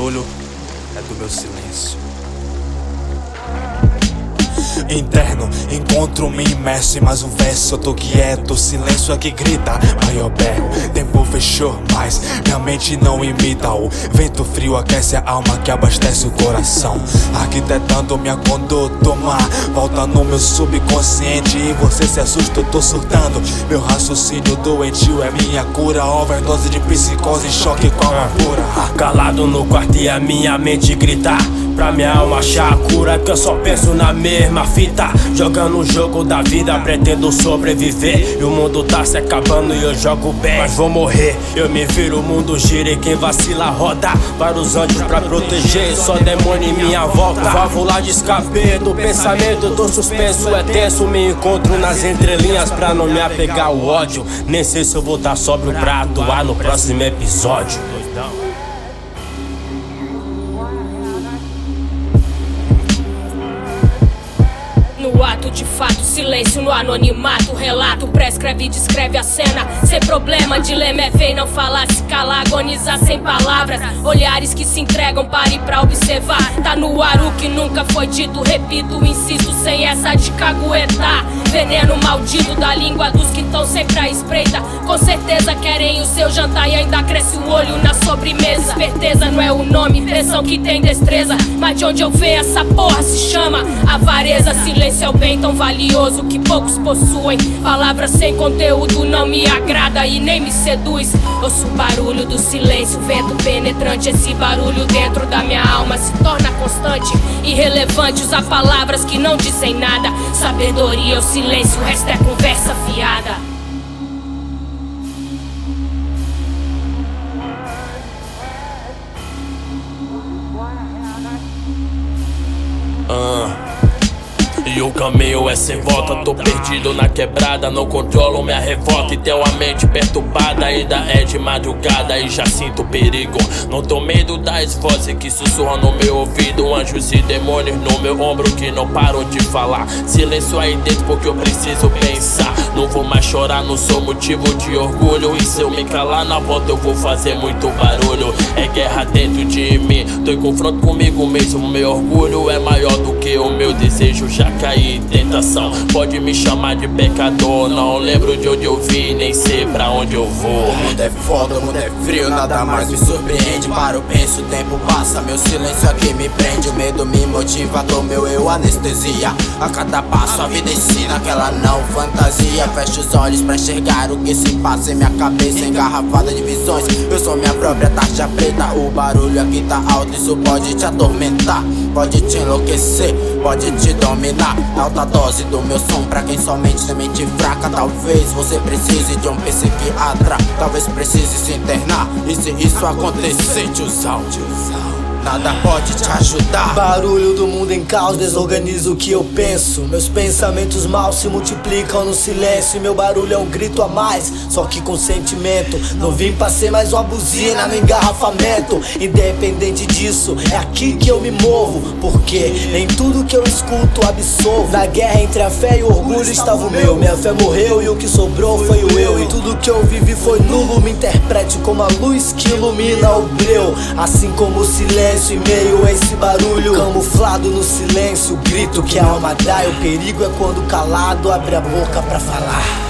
barulho é do meu silêncio. Interno, encontro me imerso em mais um verso. Eu tô quieto, o silêncio é que grita, mas eu berro. Tempo fechou, mas minha mente não imita. O vento frio aquece a alma que abastece o coração, arquitetando minha conduta. Uma volta no meu subconsciente e você se assusta, eu tô surtando. Meu raciocínio doentio é minha cura. Overdose de psicose, choque com a pura. Calado no quarto e a minha mente grita pra minha alma achar a cura, que eu só penso na mesma fita. Jogando o jogo da vida, pretendo sobreviver. E o mundo tá se acabando e eu jogo bem, mas vou morrer. Eu me viro, o mundo gira e quem vacila roda. Vários anjos pra proteger, só demônio em minha volta. Válvula de escape do pensamento, tô suspenso, é tenso. Me encontro nas entrelinhas pra não me apegar ao ódio. Nem sei se eu vou estar sóbrio pra atuar no próximo episódio. No ato de fato, silêncio no anonimato. Relato, prescreve e descreve a cena sem problema, dilema é ver e não falar, se calar, agonizar sem palavras. Olhares que se entregam, pare pra observar. Tá no ar o que nunca foi dito, repito, insisto, sem essa de caguetar. Veneno maldito da língua dos que tão sempre à espreita. Com certeza querem o seu jantar e ainda cresce o olho na sobremesa. Esperteza não é o nome, pensam que tem destreza, mas de onde eu venho essa porra se chama avareza. Silêncio é o bem tão valioso que poucos possuem. Palavras sem conteúdo não me agrada e nem me seduz. Ouço o barulho do silêncio, vento penetrante. Esse barulho dentro da minha alma se torna constante. Irrelevante usar palavras que não dizem nada. Sabedoria é o silêncio, o resto é conversa fiada. E o caminho é sem volta, tô perdido na quebrada. Não controlo minha revolta e tenho a mente perturbada. Ainda é de madrugada e já sinto perigo. Não tô medo das vozes que sussurram no meu ouvido. Anjos e demônios no meu ombro que não param de falar. Silêncio aí dentro porque eu preciso pensar. Não vou mais chorar, não sou motivo de orgulho. E se eu me calar na volta eu vou fazer muito barulho. É guerra dentro de mim, tô em confronto comigo mesmo. Meu orgulho é maior do que o meu desejo. Já caí em tentação, pode me chamar de pecador. Não lembro de onde eu vim, nem sei pra onde eu vou. O mundo é foda, o mundo é frio, nada mais me surpreende. Paro, penso, o tempo passa, meu silêncio aqui me prende. O medo me motiva, dou meu eu anestesia. A cada passo a vida ensina aquela não fantasia. Fecho os olhos pra enxergar o que se passa em minha cabeça, engarrafada de visões. Eu sou minha própria taxa preta. O barulho aqui tá alto, isso pode te atormentar, pode te enlouquecer, pode te dominar. Alta dose do meu som pra quem somente tem mente fraca. Talvez você precise de um psiquiatra, talvez precise se internar. E se isso acontecer, tiozão, nada pode te ajudar. Barulho do mundo em caos desorganiza o que eu penso. Meus pensamentos mal se multiplicam no silêncio. E meu barulho é um grito a mais, só que com sentimento. Não vim pra ser mais uma buzina no engarrafamento. Independente disso, é aqui que eu me movo, porque nem tudo que eu escuto absolvo. Na guerra entre a fé e o orgulho estava o meu. Minha fé morreu e o que sobrou foi o eu. E tudo que eu vivi foi nulo, me interprete como a luz que ilumina o breu. Assim como o silêncio em meio a esse barulho, camuflado no silêncio, o grito que a alma dá. E o perigo é quando calado abre a boca pra falar.